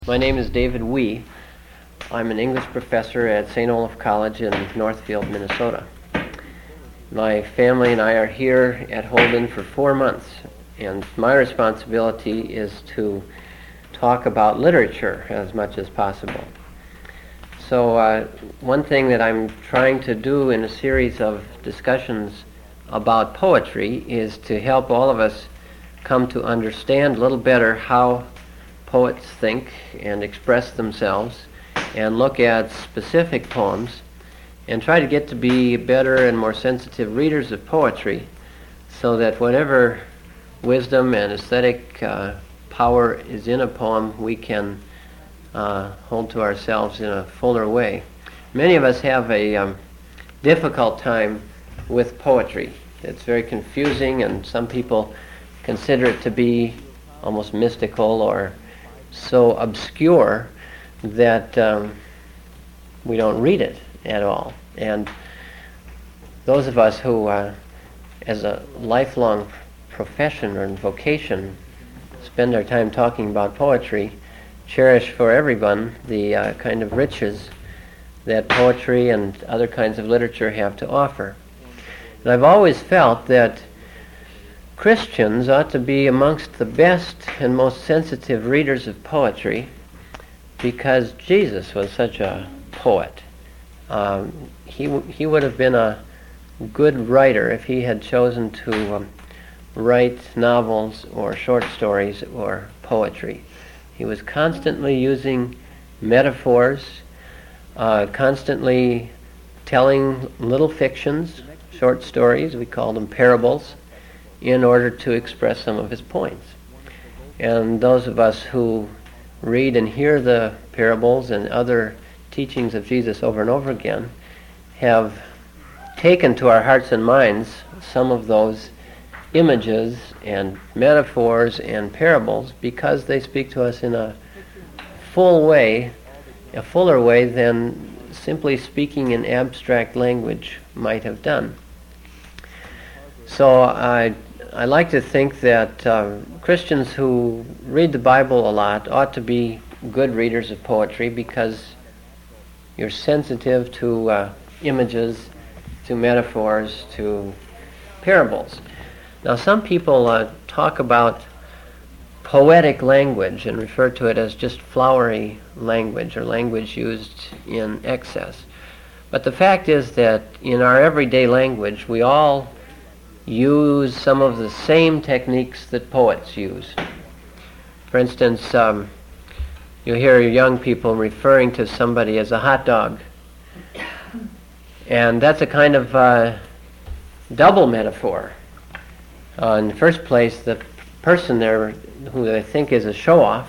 My name is David Wee. I'm an English professor at St. Olaf College in Northfield, Minnesota. My family and I are here at Holden for 4 months, and my responsibility is to talk about literature as much as possible. So one thing that I'm trying to do in a series of discussions about poetry is to help all of us come to understand a little better how poets think and express themselves, and look at specific poems and try to get to be better and more sensitive readers of poetry, so that whatever wisdom and aesthetic power is in a poem, we can hold to ourselves in a fuller way. Many of us have a difficult time with poetry. It's very confusing, and some people consider it to be almost mystical or so obscure that we don't read it at all. And those of us who, as a lifelong profession or vocation, spend our time talking about poetry, cherish for everyone the kind of riches that poetry and other kinds of literature have to offer. And I've always felt that Christians ought to be amongst the best and most sensitive readers of poetry, because Jesus was such a poet. He would have been a good writer if he had chosen to write novels or short stories or poetry. He was constantly using metaphors, constantly telling little fictions, short stories, we call them parables, in order to express some of his points. And those of us who read and hear the parables and other teachings of Jesus over and over again have taken to our hearts and minds some of those images and metaphors and parables, because they speak to us in a fuller way than simply speaking in abstract language might have done. So I like to think that Christians who read the Bible a lot ought to be good readers of poetry, because you're sensitive to images, to metaphors, to parables. Now, some people talk about poetic language and refer to it as just flowery language, or language used in excess. But the fact is that in our everyday language, we all use some of the same techniques that poets use. For instance, you hear young people referring to somebody as a hot dog. And that's a kind of double metaphor. In the first place, the person there, who they think is a show-off,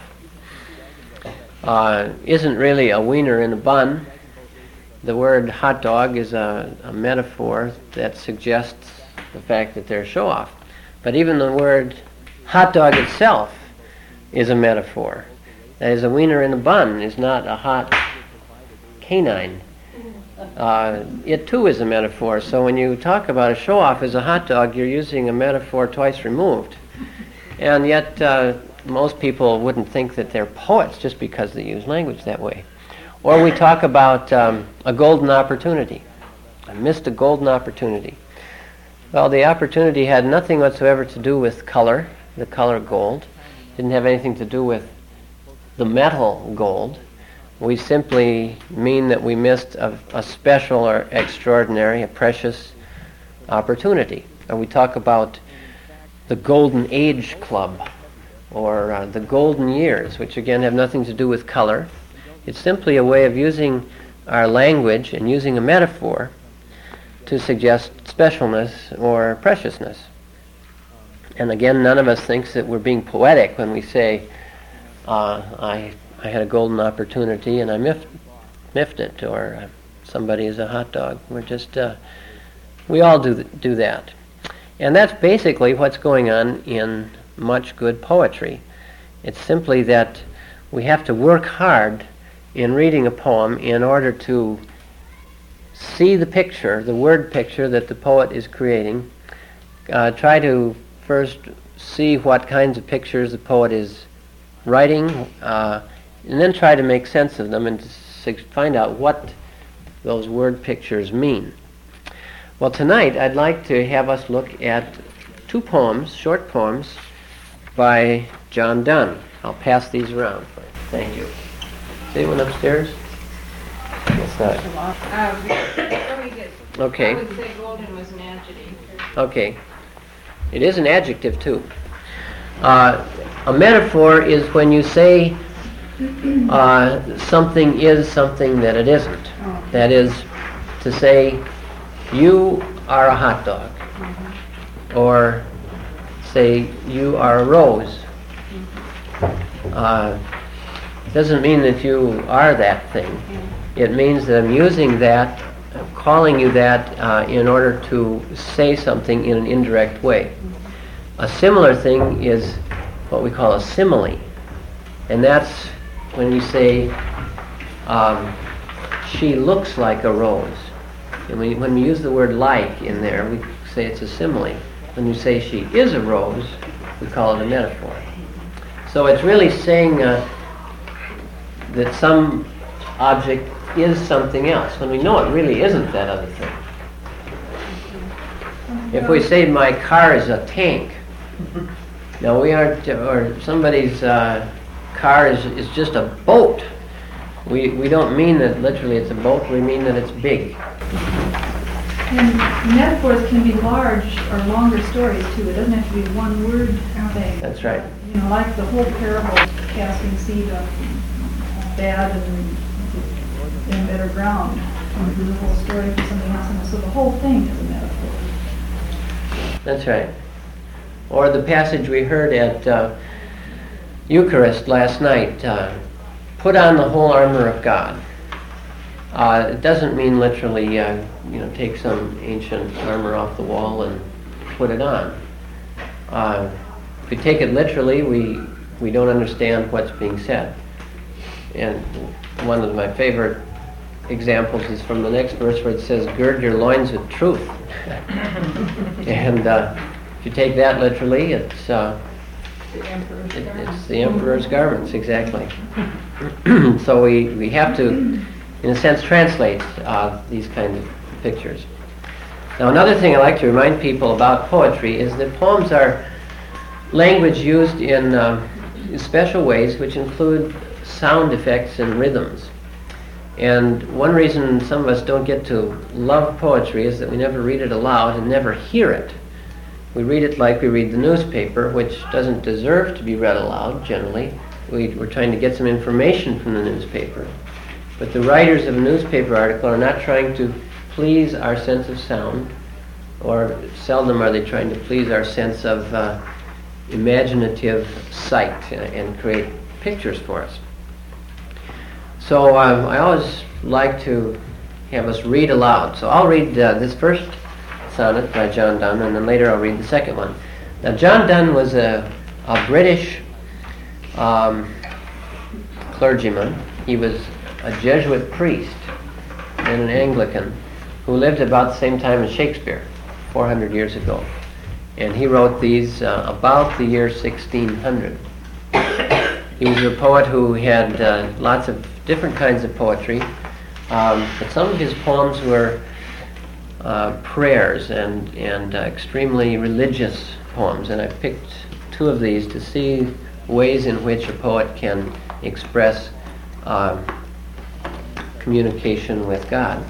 isn't really a wiener in a bun. The word hot dog is a metaphor that suggests the fact that they're show-off. But even the word hot dog itself is a metaphor. That is, a wiener in a bun is not a hot canine. It too is a metaphor. So when you talk about a show-off as a hot dog, you're using a metaphor twice removed. And yet most people wouldn't think that they're poets just because they use language that way. Or we talk about a golden opportunity. I missed a golden opportunity. Well, the opportunity had nothing whatsoever to do with color, the color gold. Didn't have anything to do with the metal gold. We simply mean that we missed a special or extraordinary, a precious opportunity. And we talk about the Golden Age Club, or the Golden Years, which again have nothing to do with color. It's simply a way of using our language and using a metaphor to suggest specialness or preciousness. And again, none of us thinks that we're being poetic when we say, I had a golden opportunity and I miffed it, or somebody is a hot dog. We're just, we all do that. And that's basically what's going on in much good poetry. It's simply that we have to work hard in reading a poem in order to see the picture, the word picture that the poet is creating. Try to first see what kinds of pictures the poet is writing, and then try to make sense of them and to find out what those word pictures mean. Well, tonight I'd like to have us look at two poems, short poems, by John Donne. I'll pass these around. Thank you. Is anyone upstairs? It's not. Very good. Okay. I would say golden was an adjective. Okay. It is an adjective, too. A metaphor is when you say something is something that it isn't. That is to say, you are a hot dog. Or say, you are a rose. Doesn't mean that you are that thing. It means that I'm using that, calling you that in order to say something in an indirect way. A similar thing is what we call a simile. And that's when we say, she looks like a rose. And when we use the word like in there, we say it's a simile. When we say she is a rose, we call it a metaphor. So it's really saying that some object is something else, when we know it really isn't that other thing. If we say my car is a tank, now we aren't, or somebody's car is just a boat. We don't mean that literally it's a boat, we mean that it's big. And metaphors can be large or longer stories too. It doesn't have to be one word thing. That's right. You know, like the whole parable, casting seed of bad and in better ground. And do the whole story for something else. And so the whole thing is a metaphor. That's right. Or the passage we heard at Eucharist last night, put on the whole armor of God. It doesn't mean literally, take some ancient armor off the wall and put it on. If we take it literally, we don't understand what's being said. And one of my favorite examples is from the next verse where it says, gird your loins with truth. And if you take that literally, it's the emperor's garments, exactly. So we have to, in a sense, translate these kinds of pictures. Now, another thing I like to remind people about poetry is that poems are language used in special ways which include sound effects and rhythms. And one reason some of us don't get to love poetry is that we never read it aloud and never hear it. We read it like we read the newspaper, which doesn't deserve to be read aloud, generally. We're trying to get some information from the newspaper. But the writers of a newspaper article are not trying to please our sense of sound, or seldom are they trying to please our sense of imaginative sight and create pictures for us. So I always like to have us read aloud. So I'll read this first sonnet by John Donne, and then later I'll read the second one. Now, John Donne was a British clergyman. He was a Jesuit priest and an Anglican who lived about the same time as Shakespeare, 400 years ago. And he wrote these about the year 1600. He was a poet who had lots of different kinds of poetry, but some of his poems were prayers and extremely religious poems. And I picked two of these to see ways in which a poet can express communication with God.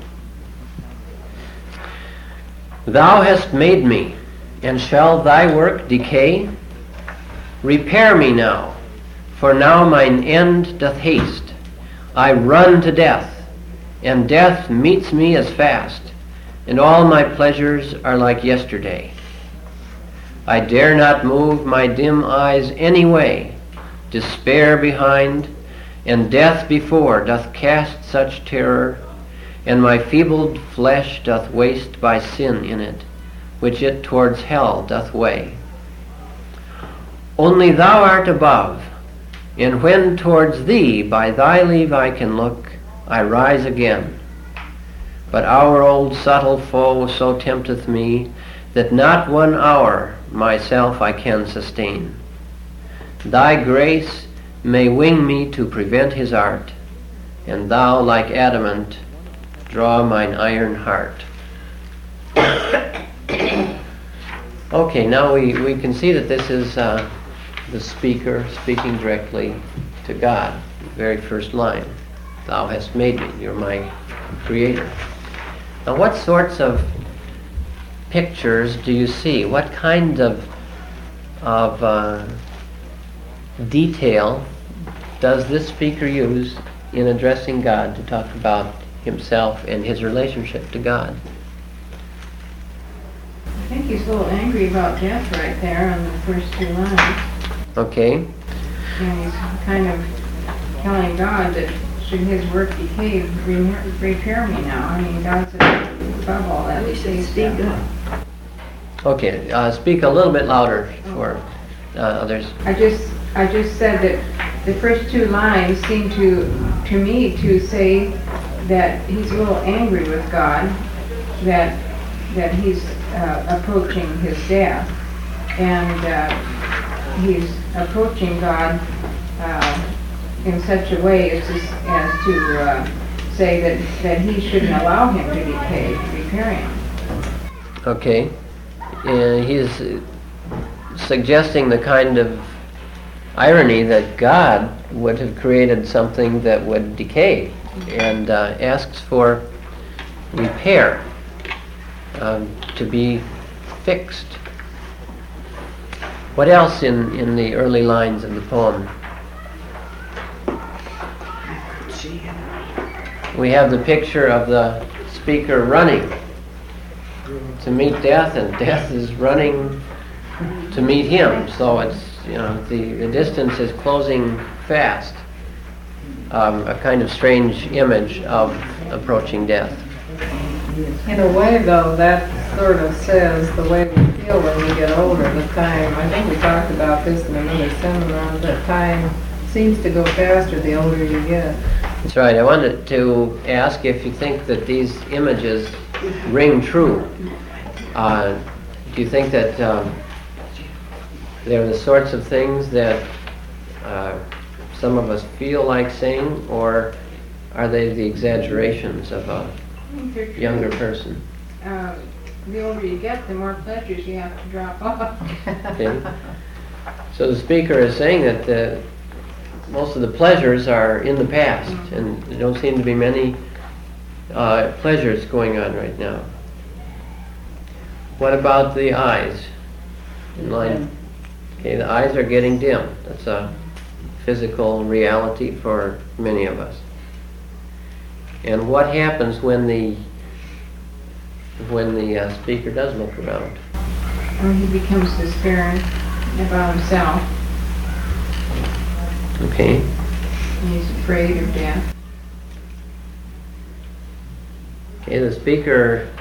Thou hast made me, and shall thy work decay? Repair me now, for now mine end doth haste. I run to death, and death meets me as fast, and all my pleasures are like yesterday. I dare not move my dim eyes any way. Despair behind, and death before doth cast such terror, and my feebled flesh doth waste by sin in it, which it towards hell doth weigh. Only thou art above, and when towards thee by thy leave I can look, I rise again. But our old subtle foe so tempteth me, that not 1 hour myself I can sustain. Thy grace may wing me to prevent his art, and thou, like adamant, draw mine iron heart. Okay, now we can see that this is the speaker speaking directly to God. The very first line, thou hast made me, you're my creator. Now what sorts of pictures do you see? What kind of detail does this speaker use in addressing God to talk about himself and his relationship to God? I think he's a little angry about death right there on the first 2 lines. Okay, And he's kind of telling God that should his work decay, repair me now. I mean, God's above all that. We should speak up. okay. Speak a little bit louder for others. I just said that the first 2 lines seem to me to say that he's a little angry with God, that he's approaching his death, and he's approaching God in such a way as to say that he shouldn't allow him to decay, repair him. Okay, he's suggesting the kind of irony that God would have created something that would decay, and asks for repair, to be fixed. What else in the early lines of the poem? We have the picture of the speaker running to meet death, and death is running to meet him. So it's, the distance is closing fast. A kind of strange image of approaching death. In a way, though, that sort of says the way we feel when we get older. The time, I think we talked about this in another seminar, that time seems to go faster the older you get. That's right. I wanted to ask if you think that these images ring true. Do you think that they're the sorts of things that some of us feel like saying, or are they the exaggerations of a younger person? The older you get, the more pleasures you have to drop off. Okay. So the speaker is saying that most of the pleasures are in the past, and there don't seem to be many pleasures going on right now. What about the eyes? In line. Okay, the eyes are getting dim. That's a physical reality for many of us. And what happens when the speaker does look around? Or he becomes despairing about himself. Okay. And he's afraid of death. Okay, the speaker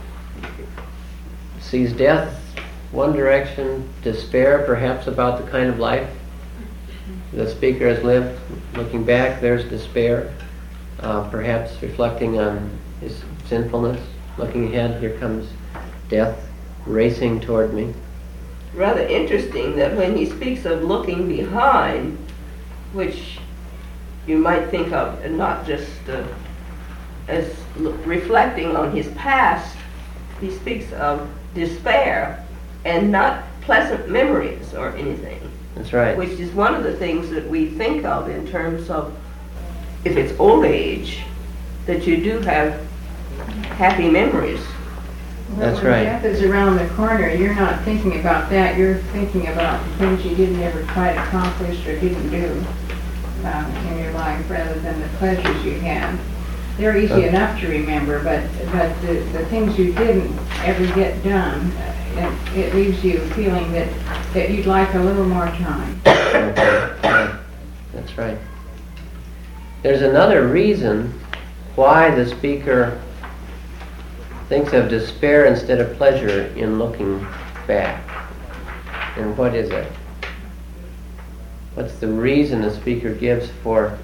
sees death one direction, despair perhaps about the kind of life the speaker has lived. Looking back, there's despair, perhaps reflecting on his sinfulness. Looking ahead, here comes death racing toward me. Rather interesting that when he speaks of looking behind, which you might think of and not just as reflecting on his past, he speaks of despair and not pleasant memories or anything. That's right. Which is one of the things that we think of in terms of, if it's old age, that you do have happy memories. That's when right. death is around the corner, you're not thinking about that. You're thinking about things you didn't ever quite accomplish or didn't do in your life, rather than the pleasures you had. They're easy enough to remember, but the things you didn't ever get done, it leaves you feeling that you'd like a little more time. Okay. Yeah. That's right. There's another reason why the speaker thinks of despair instead of pleasure in looking back. And what is it? What's the reason the speaker gives for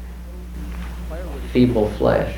feeble flesh?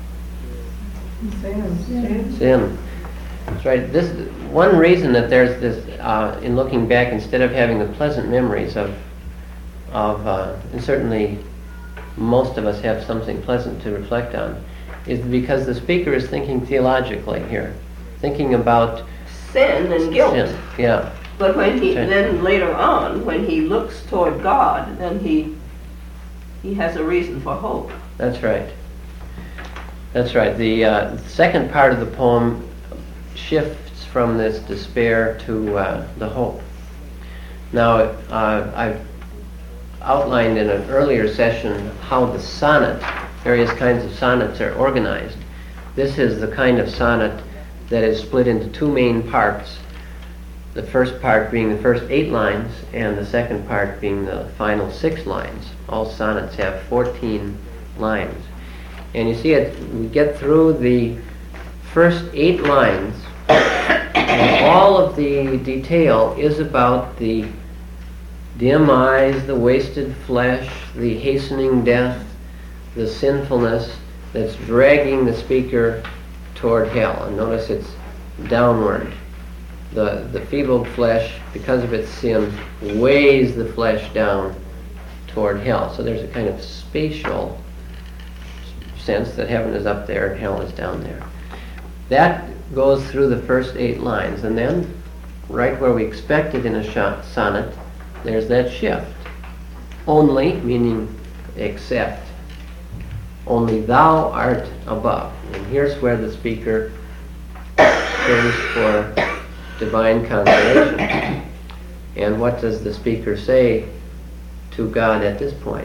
Sin. That's right. This one reason that there's this in looking back, instead of having the pleasant memories of and certainly most of us have something pleasant to reflect on, is because the speaker is thinking theologically here, thinking about Sin and guilt. sin. Yeah, But when he Right. then later on, when he looks toward God, then he has a reason for hope. that's right. That's right. The second part of the poem shifts from this despair to the hope. Now, I've outlined in an earlier session how the sonnet, various kinds of sonnets are organized. This is the kind of sonnet that is split into two main parts. The first part being the first 8 lines, and the second part being the final 6 lines. All sonnets have 14 lines. And you see it, we get through the first 8 lines, and all of the detail is about the dim eyes, the wasted flesh, the hastening death, the sinfulness that's dragging the speaker toward hell. And notice it's downward. The feebled flesh, because of its sin, weighs the flesh down toward hell. So there's a kind of spatial sense that heaven is up there and hell is down there. That goes through the first 8 lines, and then right where we expect it in a sonnet, there's that shift. Only, meaning except, only thou art above. And here's where the speaker turns for divine consolation. And what does the speaker say to God at this point?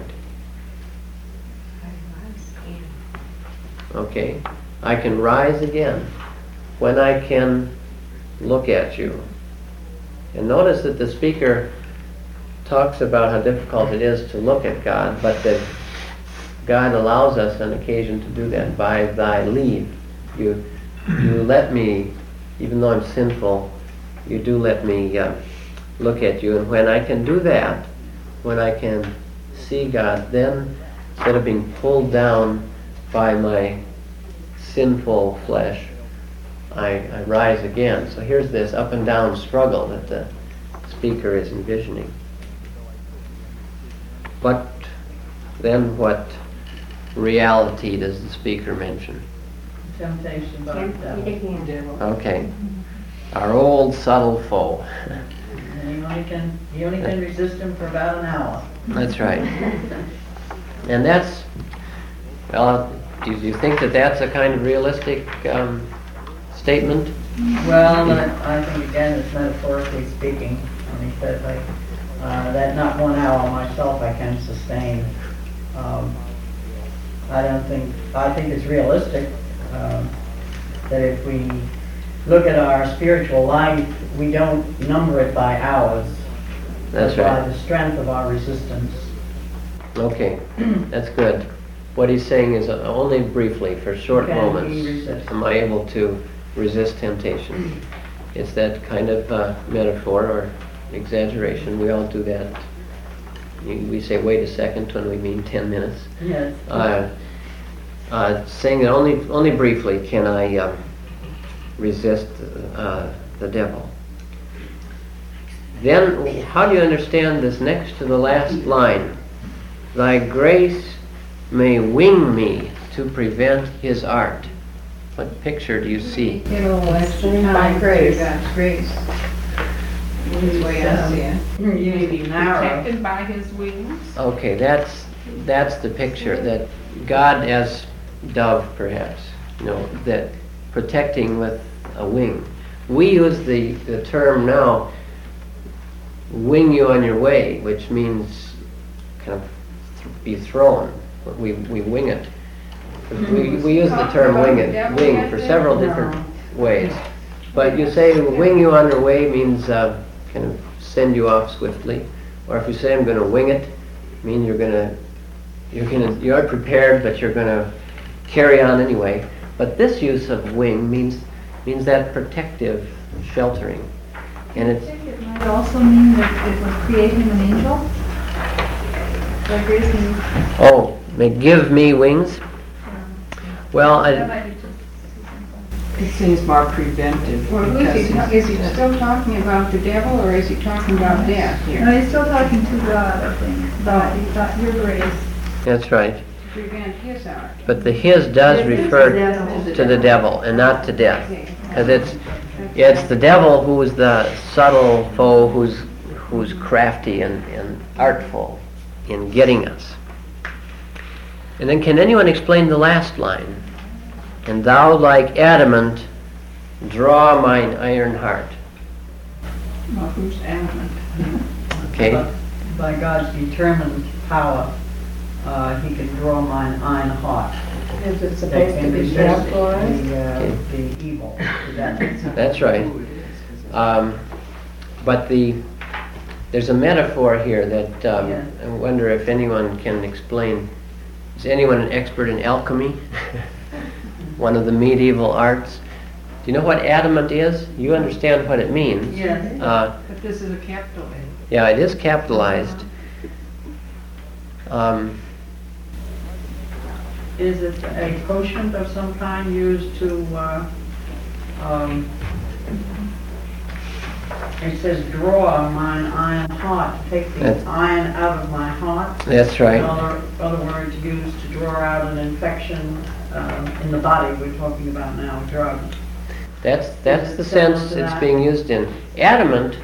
Okay, I can rise again when I can look at you. And notice that the speaker talks about how difficult it is to look at God, but that God allows us on occasion to do that by thy leave. You let me, even though I'm sinful, you do let me look at you. And when I can do that, when I can see God, then instead of being pulled down by my sinful flesh, I rise again. So here's this up and down struggle that the speaker is envisioning. But then what reality does the speaker mention? Temptation by the devil. Okay. Our old subtle foe. And you only can resist him for about an hour. That's right. And that's, well, do you think that that's a kind of realistic statement? Well, I think again it's metaphorically speaking. When he says that not 1 hour myself I can sustain. I think it's realistic that if we look at our spiritual life, we don't number it by hours, That's but by right. the strength of our resistance. Okay, that's good. What he's saying is only briefly, for short Can moments, we resist? am I able to resist temptation. It's that kind of metaphor or exaggeration. We all do that. We say, wait a second, when we mean 10 minutes. Yes. Saying that only briefly can I resist the devil. Then, how do you understand this next to the last line? Thy grace may wing me to prevent his art. What picture do you see? It'll actually By come grace. through God's grace. Is the way I see it. You need to be narrow. Protected by his wings. Okay, that's the picture, that God as dove, perhaps, that protecting with a wing. We use the term now, wing you on your way, which means kind of be thrown. We wing it. We use the term wing for several different ways. But you say wing you on your way means kind of send you off swiftly. Or if you say I'm going to wing it, mean you are prepared, but you're going to carry on anyway. But this use of wing means that protective sheltering. And it's It might also mean that it would create him an angel. By grace may give me wings. Well, that might be just something. It seems more preventive. Well, who is he still talking about the devil, or is he talking about death No, here? he's still talking to God, I think, about your grace. That's right. To prevent his art. But the his does refer to the devil and not to death. Because it's the devil who is the subtle foe who's crafty and artful in getting us. And then can anyone explain the last line? And thou like adamant, draw mine iron heart. Well, who's adamant? Okay? By God's determined power, he can draw mine iron heart. Is it They supposed to can be resist capitalized? the evil. That's right. But there's a metaphor here that Yeah. I wonder if anyone can explain. Is anyone an expert in alchemy? One of the medieval arts. Do you know what adamant is? You understand what it means. Yes. But this is a capital A. Yeah, it is capitalized. Is it a quotient of some kind used to, it says draw mine iron heart, take the That's- iron out of my heart. That's right. Other words used to draw out an infection in the body we're talking about now, drug. That's Is the it similar sense to it's that? being used in. Adamant,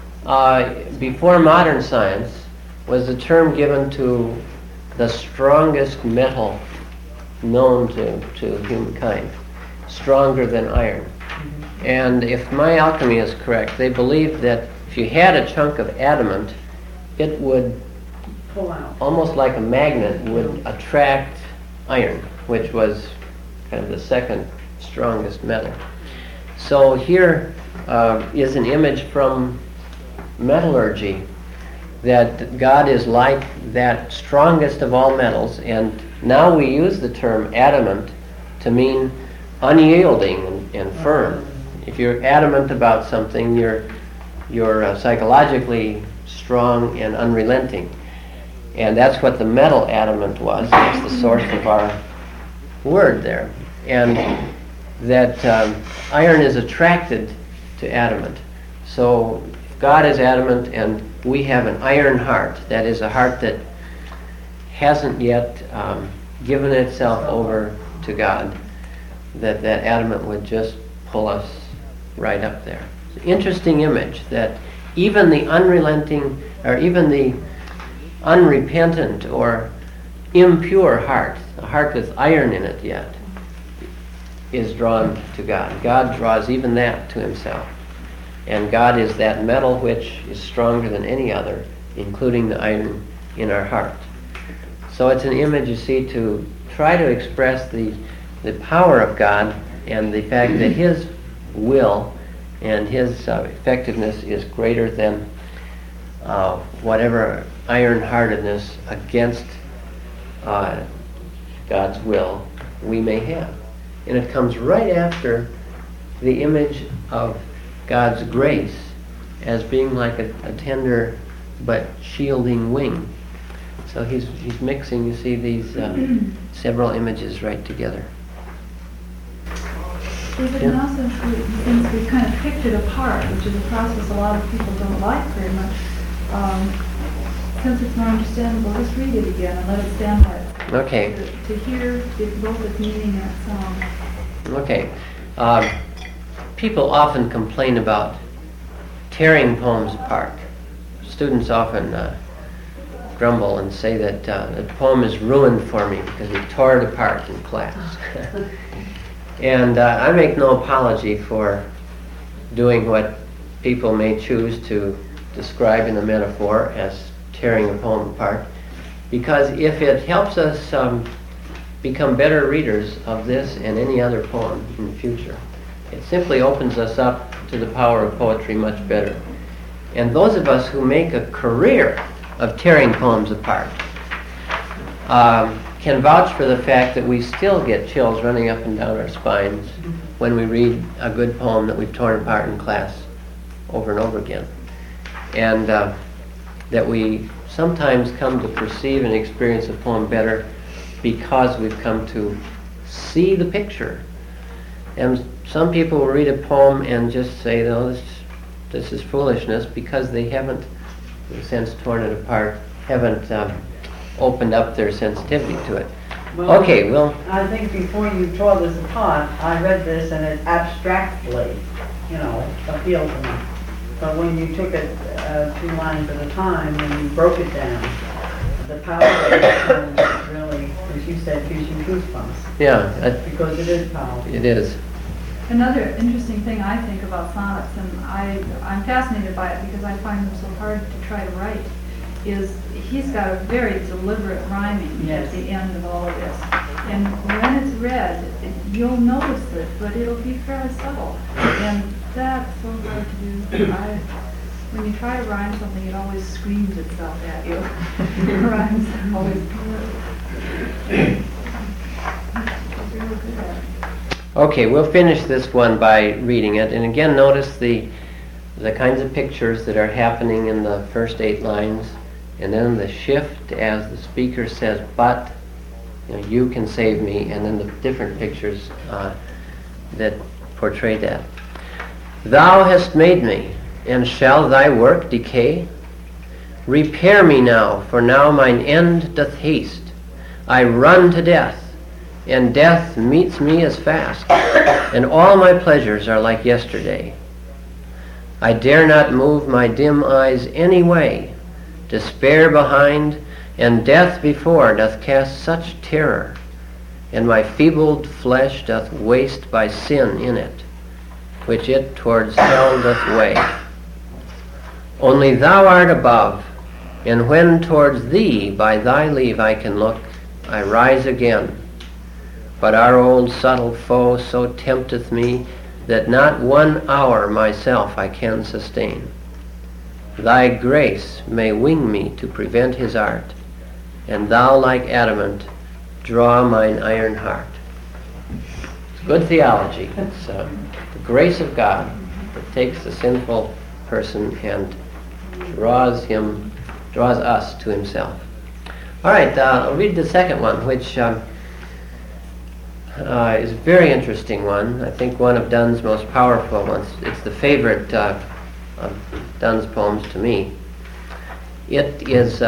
before modern science, was a term given to the strongest metal known to humankind, stronger than iron. And if my alchemy is correct, they believed that if you had a chunk of adamant, it would, Pull out. almost like a magnet, would attract iron, which was kind of the second strongest metal. So here is an image from metallurgy, that God is like that strongest of all metals, and now we use the term adamant to mean unyielding and firm. If you're adamant about something, you're psychologically strong and unrelenting. And that's what the metal adamant was. That's the source of our word there. And that iron is attracted to adamant. So if God is adamant and we have an iron heart, that is a heart that hasn't yet given itself over to God, that adamant would just pull us right up there. It's an interesting image that even the unrelenting, or even the unrepentant or impure heart, a heart with iron in it yet, is drawn to God. God draws even that to himself. And God is that metal which is stronger than any other, including the iron in our heart. So it's an image, you see, to try to express the power of God and the fact that his will and his effectiveness is greater than whatever iron-heartedness against God's will we may have. And it comes right after the image of God's grace as being like a tender but shielding wing. So he's mixing, you see, these several images right together. David, Yeah. now since we've kind of picked it apart, which is a process a lot of people don't like very much, since it's more understandable, let's read it again and let it stand by itself. Okay. To hear both its meaning and its sound. Okay. People often complain about tearing poems apart. Students often grumble and say that the poem is ruined for me because we tore it apart in class. And I make no apology for doing what people may choose to describe in the metaphor as tearing a poem apart, because if it helps us become better readers of this and any other poem in the future, it simply opens us up to the power of poetry much better. And those of us who make a career of tearing poems apart can vouch for the fact that we still get chills running up and down our spines when we read a good poem that we've torn apart in class over and over again. And that we sometimes come to perceive and experience a poem better because we've come to see the picture. And some people will read a poem and just say, no, this is foolishness, because they haven't, in a sense, torn it apart, haven't opened up their sensitivity to it. Well, Okay, well, I think before you tore this apart, I read this and it abstractly, appealed to me. But when you took it 2 lines at a time and you broke it down, the power of it really, as you said, gives you goosebumps. yeah, Because it is powerful. it is. Another interesting thing I think about sonnets, and I'm fascinated by it because I find them so hard to try to write, is he's got a very deliberate rhyming Yes. at the end of all of this. And when it's read, you'll notice it, but it'll be fairly subtle. And that's so hard to do. When you try to rhyme something, it always screams itself at you. Rhymes always really good at it. Okay, we'll finish this one by reading it. And again, notice the kinds of pictures that are happening in the first 8 lines, and then the shift as the speaker says, but, you can save me, and then the different pictures that portray that. Thou hast made me, and shall thy work decay? Repair me now, for now mine end doth haste. I run to death, and death meets me as fast, and all my pleasures are like yesterday. I dare not move my dim eyes any way. Despair behind, and death before doth cast such terror, and my feebled flesh doth waste by sin in it, which it towards hell doth weigh. Only thou art above, and when towards thee by thy leave I can look, I rise again. But our old subtle foe so tempteth me that not 1 hour myself I can sustain. Thy grace may wing me to prevent his art, and thou like adamant draw mine iron heart. It's good theology. It's the grace of God that takes the sinful person and draws us to himself. All right, I'll read the second one, which is a very interesting one. I think one of Donne's most powerful ones. It's the favorite of Donne's poems to me. It is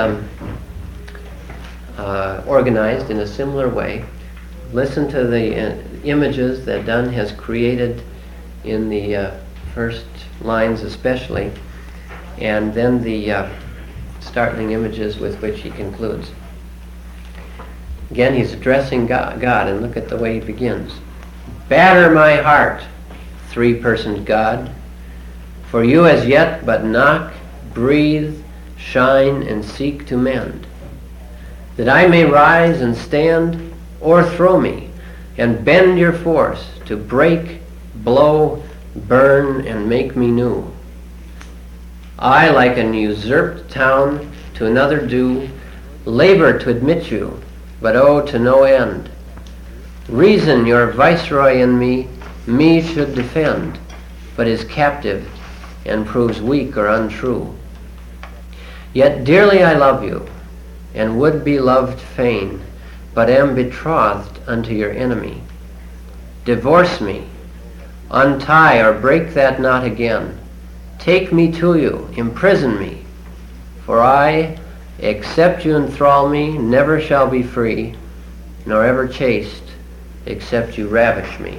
organized in a similar way. Listen to the images that Donne has created in the first lines especially, and then the startling images with which he concludes. Again, he's addressing God, and look at the way he begins. Batter my heart, 3-personed God, for you as yet but knock, breathe, shine, and seek to mend, that I may rise and stand, o'erthrow me, and bend your force to break, blow, burn, and make me new. I, like an usurped town, to another do, labor to admit you, but oh, to no end. Reason, your viceroy in me should defend, but is captive, and proves weak or untrue. Yet dearly I love you, and would be loved fain, but am betrothed unto your enemy. Divorce me, untie or break that knot again. Take me to you, imprison me, for I, except you enthrall me, never shall be free, nor ever chaste, except you ravish me.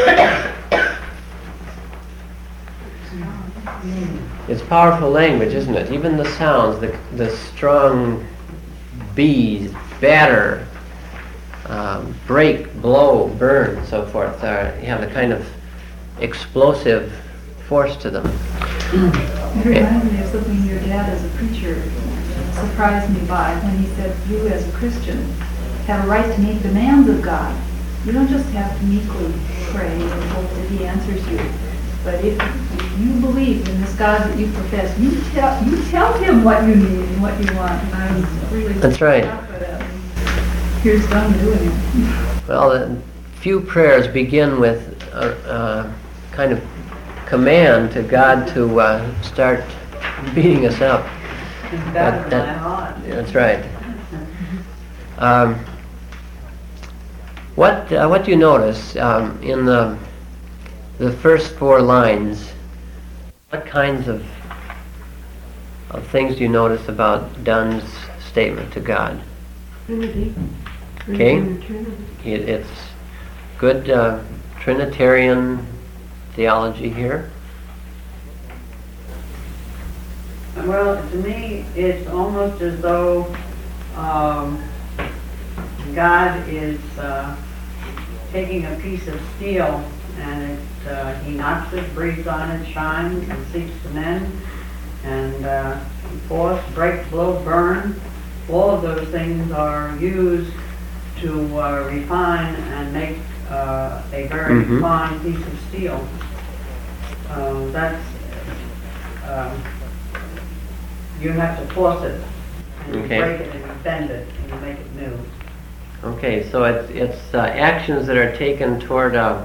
It's powerful language, isn't it? Even the sounds, the strong B's, batter, break, blow, burn, and so forth, have a kind of explosive force to them. It reminds me of something your dad as a preacher surprised me by when he said, you as a Christian have a right to make demands of God. You don't just have to meekly pray and hope that he answers you. But if you believe in this God that you profess, you tell him what you need and what you want. And I was really That's right. for that. Here's Donne doing it. Well, the few prayers begin with a kind of command to God to start beating us up. Batter my heart. That's right. What do you notice in the the first 4 lines, what kinds of things do you notice about Dunn's statement to God? Trinity. Okay. Trinity. It's good Trinitarian theology here. Well, to me, it's almost as though God is taking a piece of steel and he knocks it, breathes on it, shines, and seeks to mend, and force, break, blow, burn. All of those things are used to refine and make a very fine piece of steel. You have to force it, and you Okay. break it, and you bend it, and you make it new. Okay, so it's actions that are taken toward a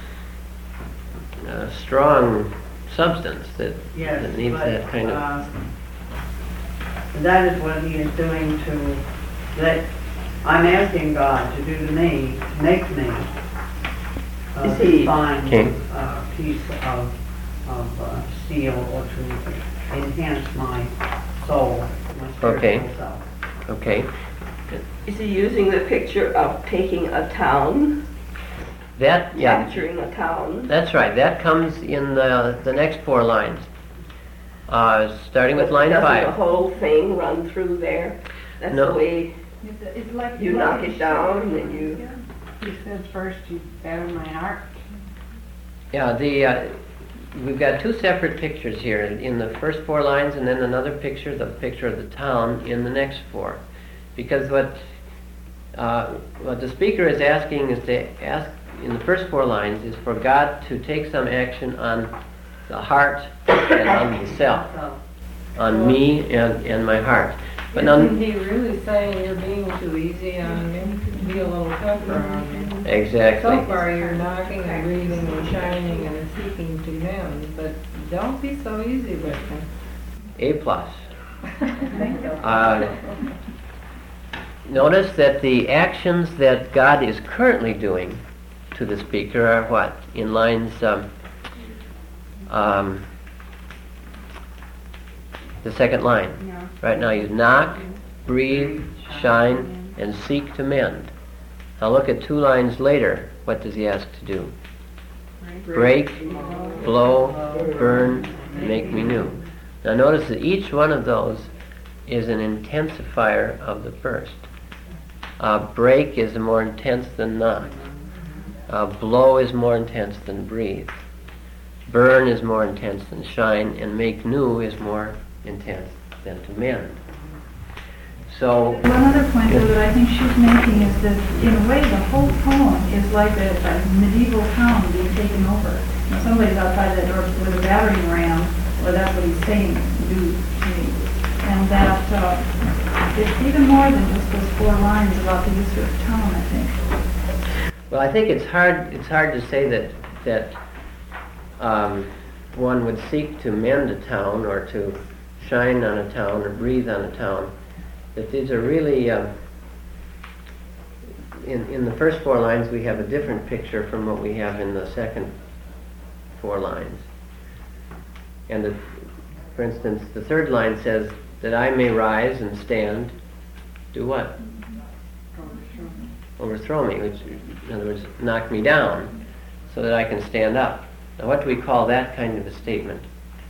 strong substance that needs but, that kind of... that is what he is doing I'm asking God to do to me, to make me Is he- a fine Okay. piece of steel, or to enhance my soul, my spiritual Okay. self. Okay. Is he using the picture of taking a town, That, capturing a town? that's right. That comes in the next 4 lines. Starting with line Doesn't 5. the whole thing run through there? That's No. the way It's like you knock it down and you... He says first, you better my heart. Yeah, we've got 2 separate pictures here. In the first 4 lines, and then another picture, the picture of the town, in the next 4. Because what the speaker is asking is to ask in the first 4 lines is for God to take some action on the heart and on the self, on me and my heart. But Isn't he really saying you're being too easy on me? Be a little tougher on me. Exactly. So far you're knocking and breathing and shining and seeking to mend, but don't be so easy with me. A+. Notice that the actions that God is currently doing to the speaker are what? In lines, the second line. Yeah. Right now you knock, breathe, shine, and seek to mend. Now look at 2 lines later. What does he ask to do? Break, blow, burn, make me new. Now notice that each one of those is an intensifier of the first. Break is more intense than knock. Blow is more intense than breathe. Burn is more intense than shine, and make new is more intense than to mend. So, One other point though that I think she's making is that in a way the whole poem is like a medieval town being taken over. Now, somebody's outside that door with a battering ram, or that's what he's saying, do to me. And that it's even more than just those 4 lines about the use of town, I think. well, I think it's hard to say that one would seek to mend a town or to shine on a town or breathe on a town. That these are really, in the first 4 lines we have a different picture from what we have in the second 4 lines. And for instance, the 3rd line says that I may rise and stand, do what? Overthrow me, which in other words, knock me down so that I can stand up. Now what do we call that kind of a statement?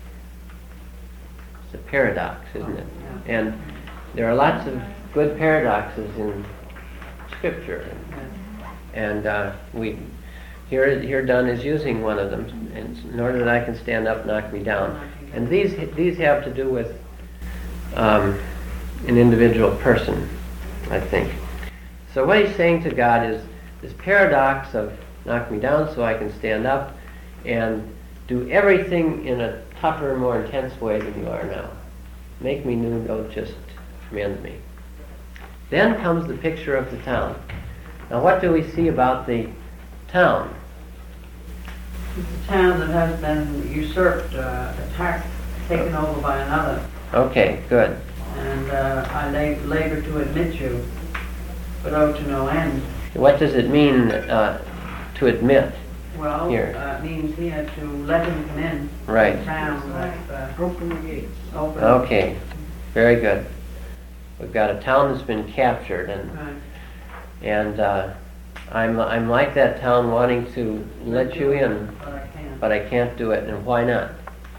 It's a paradox, isn't it? And there are lots of good paradoxes in Scripture, and here Dunn is using one of them. And in order that I can stand up, knock me down. And these have to do with an individual person, I think. So what he's saying to God is this paradox of knock me down so I can stand up, and do everything in a tougher, more intense way than you are now. Make me new, don't just mend me. Then comes the picture of the town. Now what do we see about the town? It's a town that has been usurped, attacked, taken over by another. Okay, good. And I labor to admit you, but oh, to no end. What does it mean to admit? Well, Here. it means he had to let him come in. Right. Town, Open the gates. open. Okay, very good. We've got a town that's been captured, and I'm like that town wanting to let you in, But I can't. but I can't do it. And why not?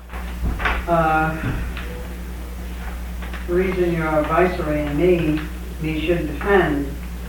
The reason you're a viceroy and me should defend,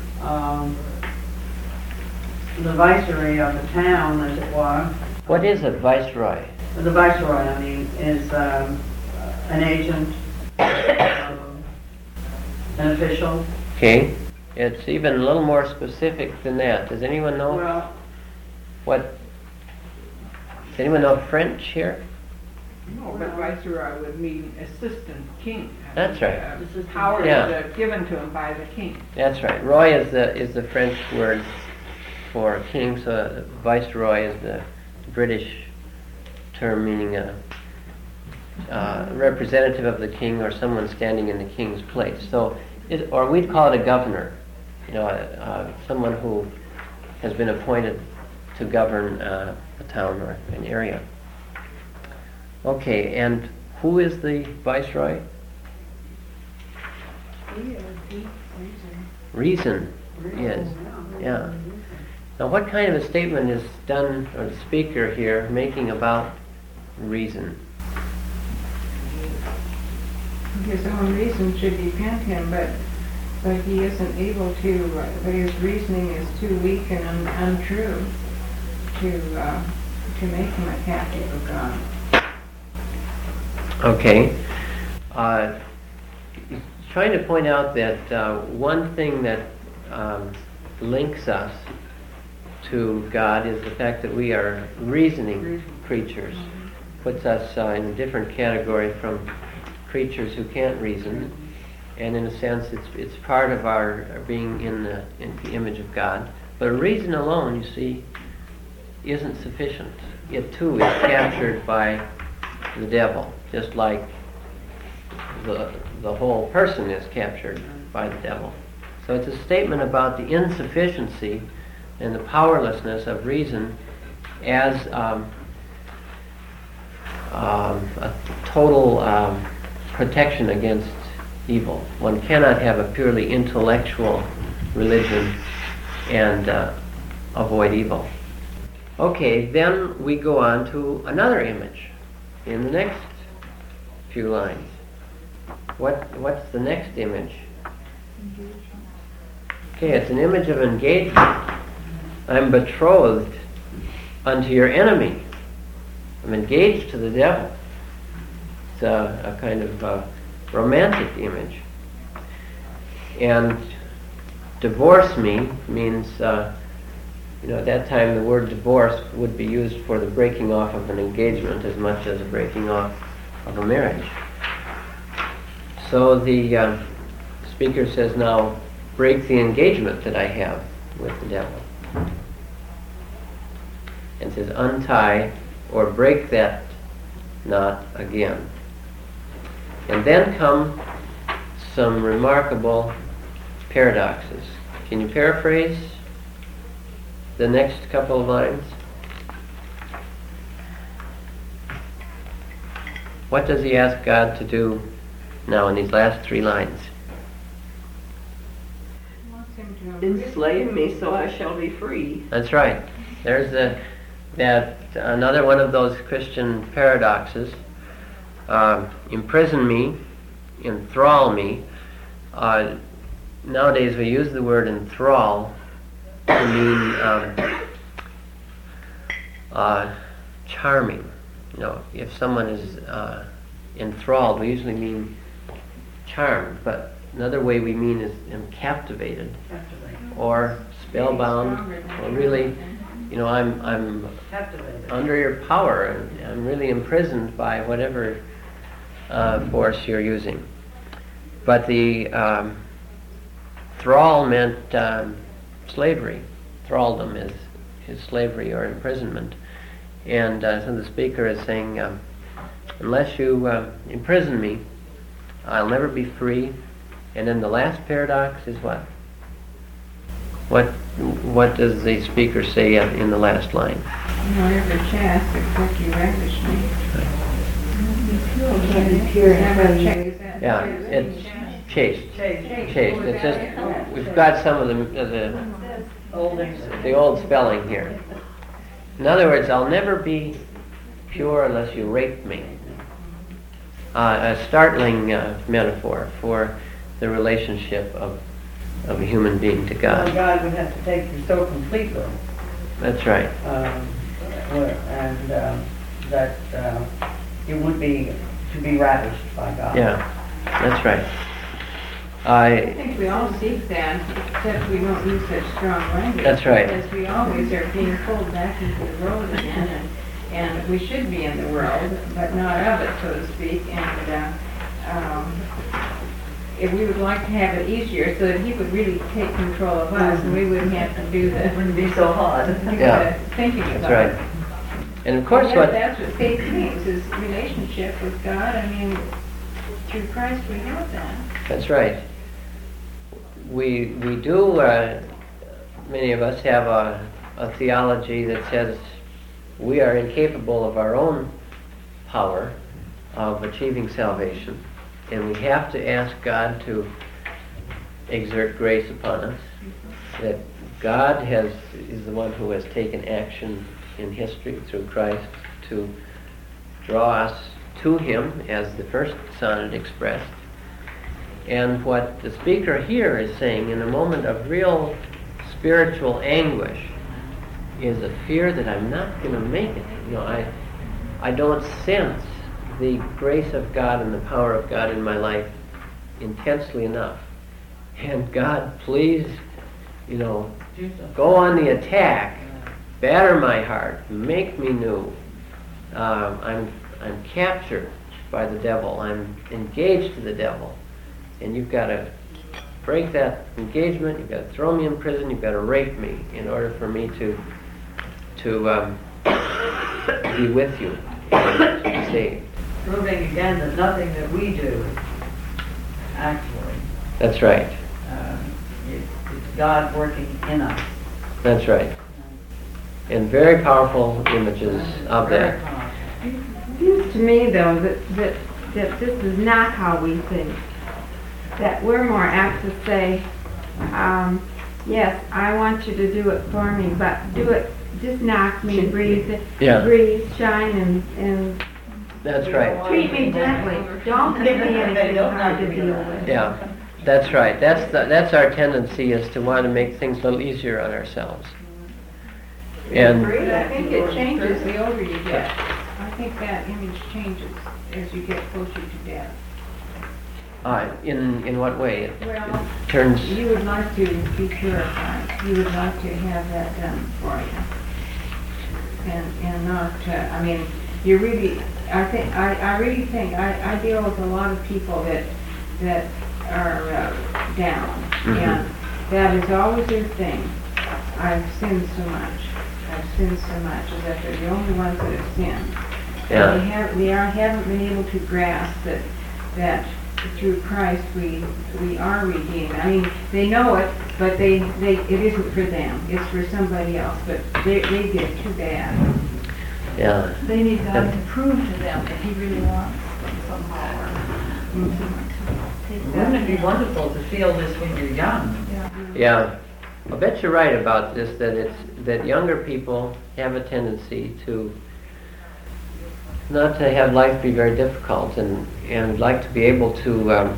the viceroy of the town, as it were. What is a viceroy? The viceroy, I mean, is an agent, an official. Okay, it's even a little more specific than that. Does anyone know Well, what? Does anyone know French here? No, but viceroy would mean assistant king. That's right. Power Yeah. is given to him by the king. That's right. Roy is the French word for king, so viceroy is the British term meaning a representative of the king or someone standing in the king's place. So, or we'd call it a governor, someone who has been appointed to govern a town or an area. Okay, and who is the viceroy? Reason is, yeah. Now, what kind of a statement is done, or the speaker here, making about reason? His own reason should defend him, but he isn't able to, but his reasoning is too weak and untrue to make him a captive of God. Okay. Trying to point out that one thing that links us to God is the fact that we are reasoning creatures. Puts us in a different category from creatures who can't reason, and in a sense it's part of our being in the image of God. But reason alone, you see, isn't sufficient. It too is captured by the devil, just like the whole person is captured by the devil. So it's a statement about the insufficiency and the powerlessness of reason as a total protection against evil. One cannot have a purely intellectual religion and avoid evil. Okay, then we go on to another image in the next few lines. What's the next image? Okay, it's an image of engagement. I'm betrothed unto your enemy. I'm engaged to the devil. It's a kind of romantic image. And divorce me means, at that time the word divorce would be used for the breaking off of an engagement as much as a breaking off of a marriage. So the speaker says, now break the engagement that I have with the devil. And says, untie or break that knot again. And then come some remarkable paradoxes. Can you paraphrase the next couple of lines? What does he ask God to do now in these last 3 lines? He wants him to Enslave me so I shall be free. That's right. There's another one of those Christian paradoxes. Imprison me, enthrall me. Nowadays we use the word enthrall to mean charming. If someone is enthralled, we usually mean charmed, but another way we mean is captivated or spellbound, or really, I'm Captivated. under your power, and I'm really imprisoned by whatever force you're using. But the thrall meant slavery. Thraldom is slavery or imprisonment. And so the speaker is saying, unless you imprison me, I'll never be free. And then the last paradox is what? What does the speaker say in the last line? Nor ever chaste, except you ravish me. Can't be pure and Never clean. chaste. Yeah, it's chaste. Chaste. Chaste. It's just we've got some of Old English. the old spelling here. In other words, I'll never be pure unless you rape me. A startling metaphor for the relationship of a human being to Well, God. God would have to take you so completely, That's right. and that you would be to be ravished by God. Yeah, that's right. I think we all seek that, except we don't use such strong language. That's right. Because we always are being pulled back into the world again, and we should be in the world, but not of it, so to speak. And if we would like to have it easier, so that he would really take control of us, and we wouldn't have to do the It wouldn't be so hard. Yeah. thinking about That's right. it. And of course, Yeah, that's what faith means, is relationship with God. I mean, through Christ we have that. that's right. We do. Many of us have a theology that says we are incapable of our own power of achieving salvation, and we have to ask God to exert grace upon us. That God is the one who has taken action in history through Christ to draw us to Him, as the first sonnet expressed. And what the speaker here is saying in a moment of real spiritual anguish is a fear that I'm not going to make it. You know, I don't sense the grace of God and the power of God in my life intensely enough. And God, please, you know, go on the attack, batter my heart, make me new. I'm captured by the devil. I'm engaged to the devil. And you've got to break that engagement. You've got to throw me in prison. You've got to rape me in order for me to be with you and be saved. Proving again that nothing that we do, actually, That's right. it's God working in us. That's right. And very powerful images of Very that. powerful. It seems to me, though, that this is not how we think. That we're more apt to say, yes, I want you to do it for me, but do it, just knock me, breathe, Yeah. breathe, shine, and That's right. treat me gently. Don't give me anything hard to deal with. Yeah. That's right. That's our tendency, is to want to make things a little easier on ourselves. And I think it changes the older you get. I think that image changes as you get closer to death. in what way? It Well, turns. you would like to be purified. You would like to have that done for you. And not, I mean, you really, I really think, I deal with a lot of people that are down. Mhm. And that is always their thing. I've sinned so much. I've sinned so much, as if they're the only ones that have sinned. Yeah. And they haven't been able to grasp that through Christ we are redeemed. I mean, they know it, but it isn't for them. It's for somebody else. But they get it too bad. Yeah. They need God to prove to them that He really wants them somehow, or to take that. Wouldn't it be wonderful to feel this when you're young? Yeah. I bet you're right about this, that younger people have a tendency to not to have life be very difficult, and like to be able to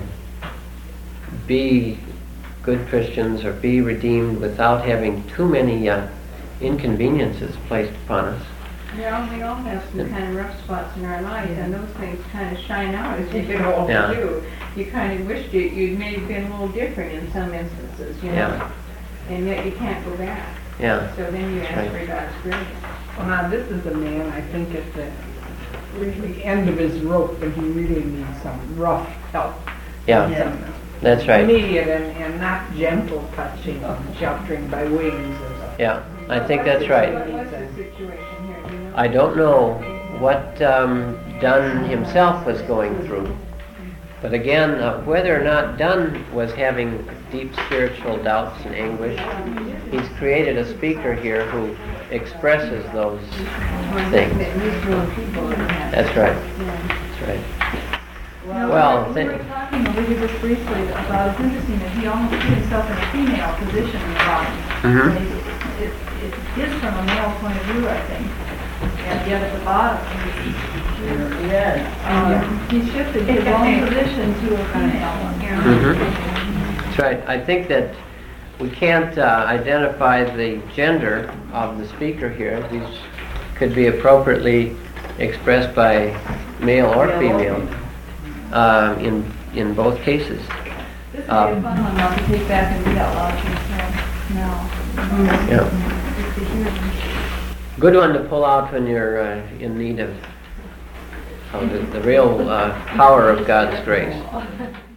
be good Christians or be redeemed without having too many inconveniences placed upon us. Well, we all have some kind of rough spots in our life, and those things kind of shine out as you get older Yeah. too. You kind of wished you'd maybe been a little different in some instances, you know, Yeah. and yet you can't go back. Yeah. So then you That's ask right. for God's grace. Well, now, this is a man, I think, at the really end of his rope, and he really needs some rough help. Yeah. Some That's right. immediate and not gentle touching of sheltering by wings or something. Yeah. I think that's right. What's the situation here, do you know? I don't know what Dunn himself was going through, But again, whether or not Dunn was having deep spiritual doubts and anguish, he's created a speaker here who expresses those things. That's right. That's right. Well, we were talking over here just briefly about, it's interesting that he almost put himself in a female position in the body. It is from a male point of view, I think. And yet at the bottom, he shifted his own position to a female one. That's right. I think that we can't identify the gender of the speaker here. These could be appropriately expressed by male or female in both cases. This would be a fun one now to take back and read out loud to yourself now. Yeah. Just to hear them. Good one to pull out when you're in need of the real power of God's grace.